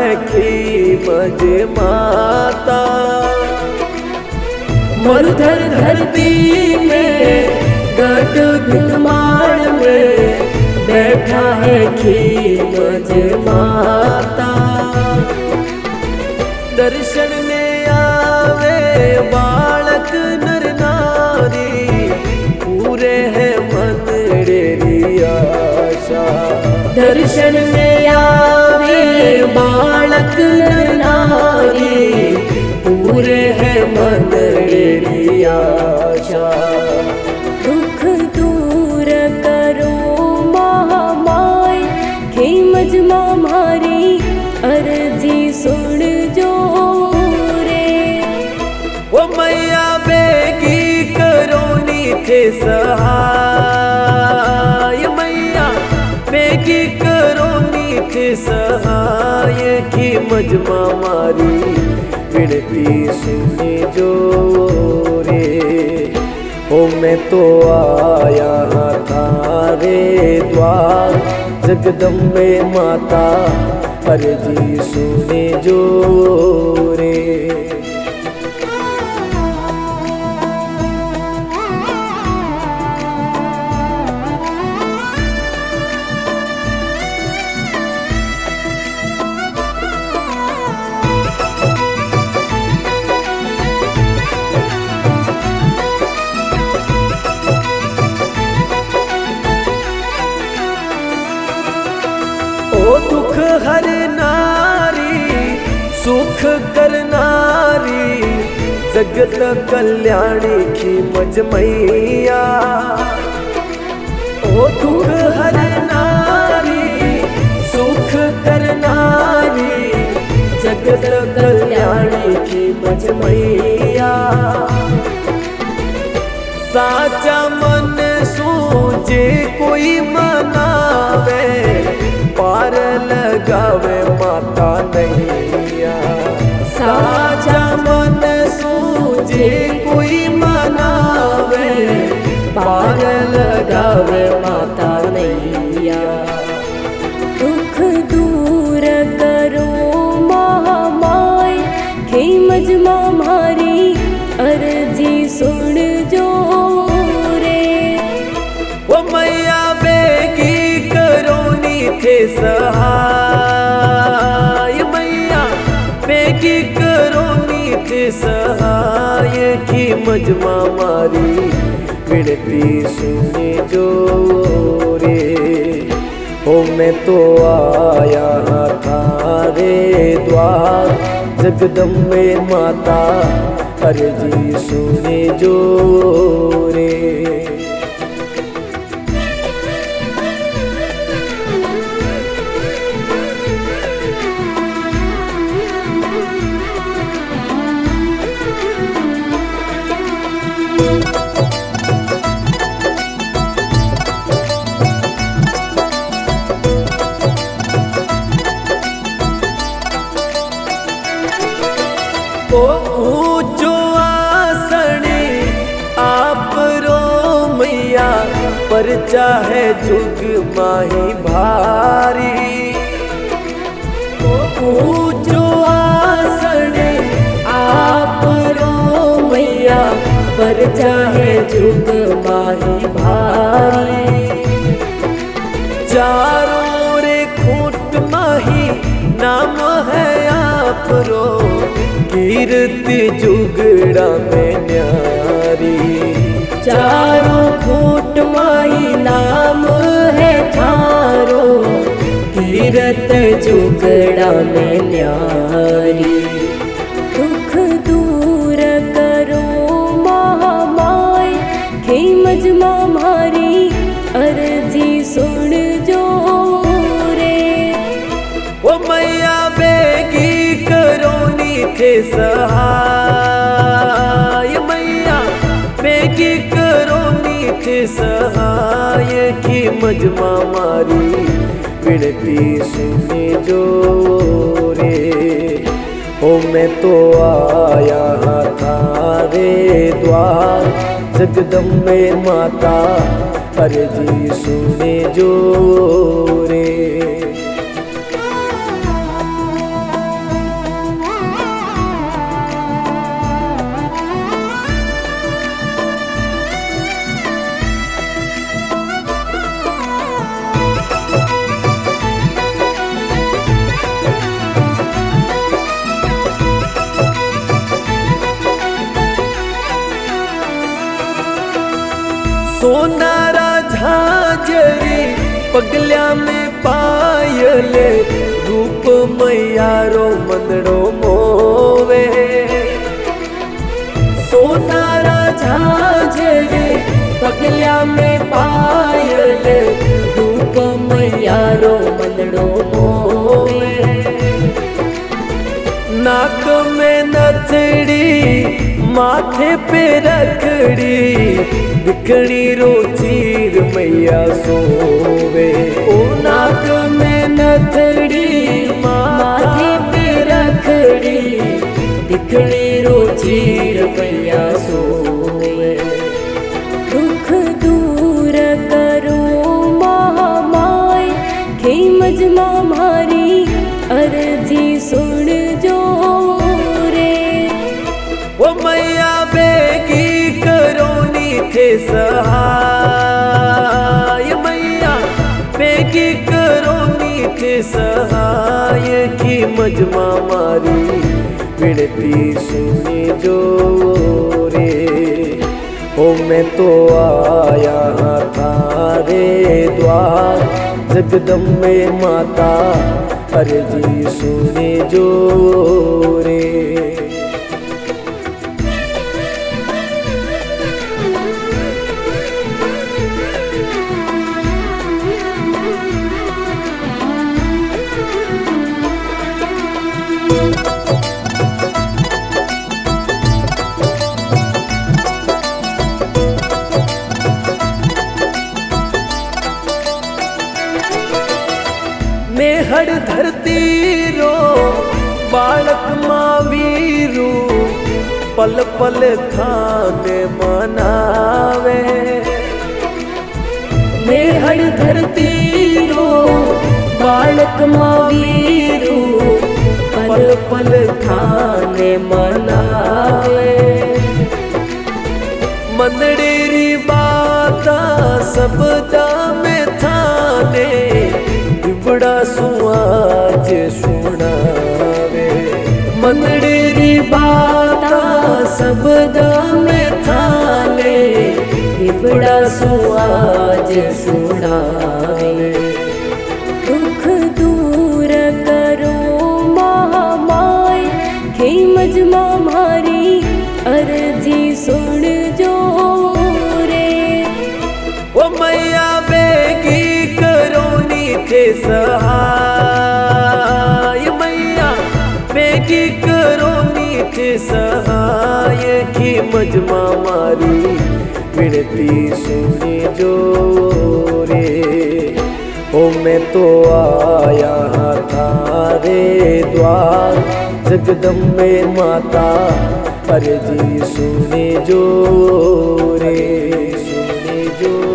है खीमज माता। मरुधर धरती में गढ़ भिलमाण में बैठा है खीमज माता। दर्शन में आवे बालक नर नारी, पूरे है मनडेरी आशा। दर्शन में आवे बालक नर नारी, पूरे है मनडेरी आशा। दुख दूर करो महामाई, खीमज मारी अर्जी सुन जो रे। वो मैया बेगी करो नीचे सहाय, मैया बेगी करो नीचे सहाय। खीमज मारी विनती सुने जो रे। ओ मैं तो आया थारे द्वार, जगदम्बे माता अर्जी सुने जो रे। दुख हर नारी सुख करनारी, जगत कल्याणी खीमज मैया। ओ दुख हर नारी सुख करनारी, जगत कल्याणी खीमज मैया। साचा मन सूझे कोई मनावे, पार लगावे माता नैया। साचा मन सूझे कोई मनावे, पार लगावे माता नैया। दुख दूर करो महामाई, खीमज मारी अर्जी सुन जो रे। वो मैया बेगी करो नीचे सहाय, मैया बेगी करो नीचे सहाय। खीमज मारी विनती सुने जो रे। ओ मैं तो आया थारे द्वार, जगदम्बे माता अर्जी सुने जो रे। ओ ऊंचो आसनी आप रो मैया, पर चाहे जुग माही भारी। ओ ऊंचो आसनी आप रो मैया, पर चाहे जुग माही भारी। चारों रे खूंट माही नाम है आप रो, कीर्ति जुगड़ा में न्यारी। चारों खूंट माही नाम है थारो, कीरत जुगड़ा में न्यारी। दुख दूर करो महामाई, खीमज मारी अर्जी सुन जो रे। वो मैया बेगी करो नीचे सहाय, मैया बेगी करो नीचे सहाय। खीमज मारी विनती सुने जो रे। ओ मैं तो आया थारे द्वार, जगदम्बे माता अर्जी सुने जो रे। पगल्या में पायल रूप मैया रो मनड़ो मोवे सोनारा झांझर पगल्या में पायल रूप मैया रो मनड़ो मोवे नाक में नथड़ी माथे पे रखड़ी दिखड़ी रो चीर मैया सोवे ओ नाक में नथड़ी माथे पे रखड़ी दिखड़ी रो चीर मैया सोवे दुख दूर करो महामाय खेमज मारी अर्जी सुन जो रे वो मैया बेगी करोनी थे सहाय मैया बेगी करोनी थे सहाय की मजमा मारी विनती सुनी जो रे ओ मैं तो आया थारे द्वार जगदम्बे माता अर्जी सुने जो रे मेहड़ धरती रो बालक मावीरू पल पल थाने मनावे मेहड़ धरती रो बालक मावीरू पल पल थाने मनावे मंदड़ेरी बाता सबदा में थाने बड़ा सुआज सुनावे मंदड़ेरी बाता सबदा में थाने बड़ा सुआज सुनावे दुख दूर करो महामाय खेमज मारी अर्जी सुन जो रे वो मैया बेगी करोनी थे सहाय मैया बेगी करोनी थे सहाय की मजमा मारी विनती सुनी जो रे ओ मैं तो आया थारे द्वार जगदम्बे माता अर्जी सुने जो रे सुने जो